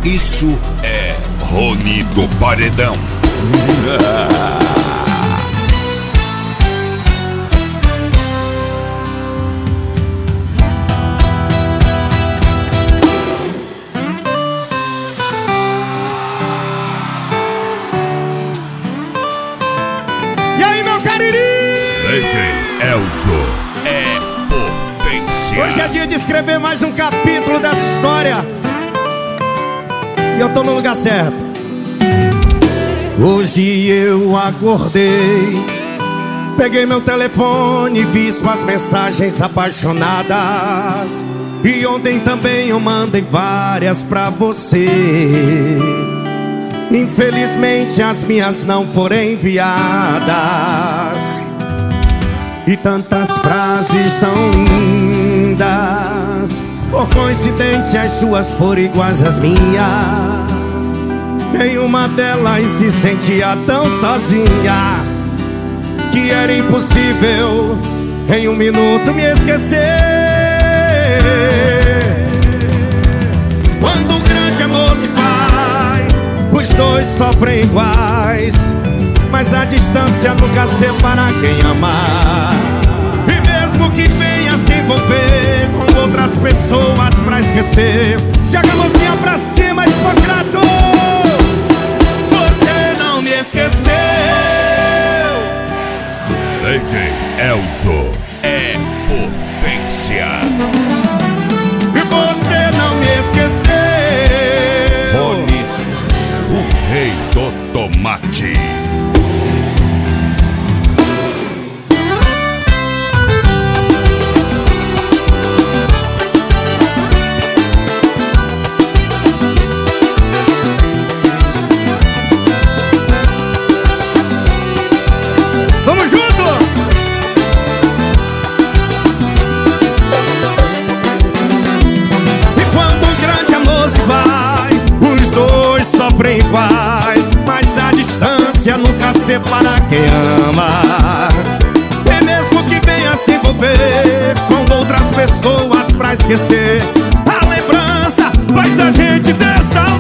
Isso é Rony do Paredão. E aí, meu cariri? DJ Elzo é potência. Hoje é dia de escrever mais um capítulo dessa história. E eu tô no lugar certo. Hoje eu acordei, peguei meu telefone e vi suas mensagens apaixonadas. E ontem também eu mandei várias pra você. Infelizmente as minhas não foram enviadas. E tantas frases tão lindas, por coincidência as suas foram iguais às minhas. Em uma delas se sentia tão sozinha que era impossível em um minuto me esquecer. Quando o grande amor se vai, os dois sofrem iguais, mas a distância nunca separa quem ama. E mesmo que venha se envolver com outras pessoas pra esquecer, joga a mãozinha pra cima, Hipócrates. Você não me esqueceu. DJ Elzo é potência. E você não me esqueceu. Rony, o rei do tomate. Vamos junto! E quando um grande amor se vai, os dois sofrem iguais, mas a distância nunca separa quem ama. E mesmo que venha se envolver com outras pessoas pra esquecer, a lembrança faz a gente dessa